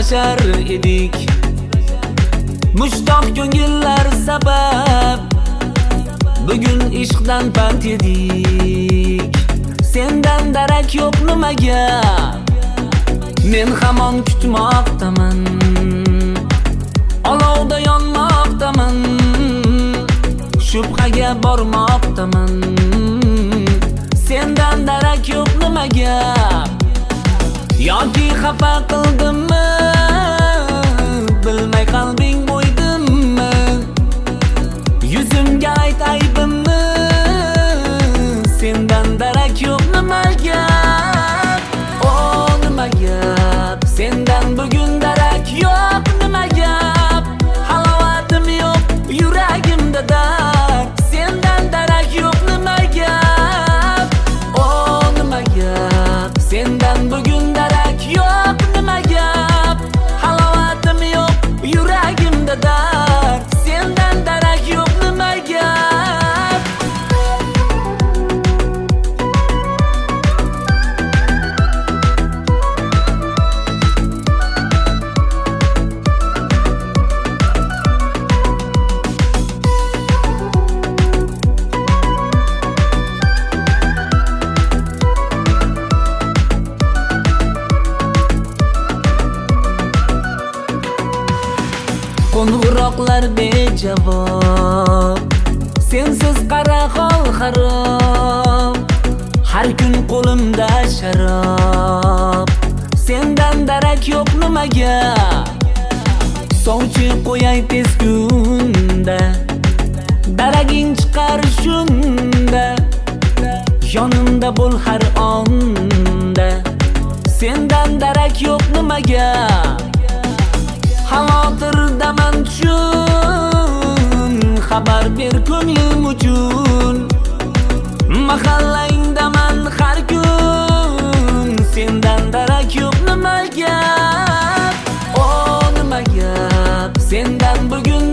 uchrashar edik. Mushtoq ko'ngillar sabab bugun ishqdan pand yedik. Sendan darak yo'q nimaga? Men hamon kutmoqdaman, olovda yonmoqdaman, shubhaga bormoqdaman. Sendan darak yo'q nimaga? Yoki xafa qildimmi? Bilmay qalbing bo'ydimmi? Yuzimga ayt aybimni. Sendan darak yo'q nimaga? O nima gap? Sendan bugun darak yo'q nima gap? Halovatim yo'q yuragimda dard. Sendan darak yo'q nima gap? O nima gap? Sendan bugun darak yo'q nima gap? Halovatim yo'q yuragimda dard. Sendan darak yo'q nima gap? Qo'ng'iroqlar bejavob, sensiz qara hol xarob. Har kun qo'limda sharob. Sendan darak yo'q nimaga? Sovchi qo'yay tez kunda, daraging chiqar shunda. Yonimda bo'l har onda. Sendan darak yo'q nimaga? Xavotirdaman chun, xabar ber ko'nglim uchun. Mahallangdaman har kun, sendan darak yo'q nima gap? O nima gap? Sendan bugun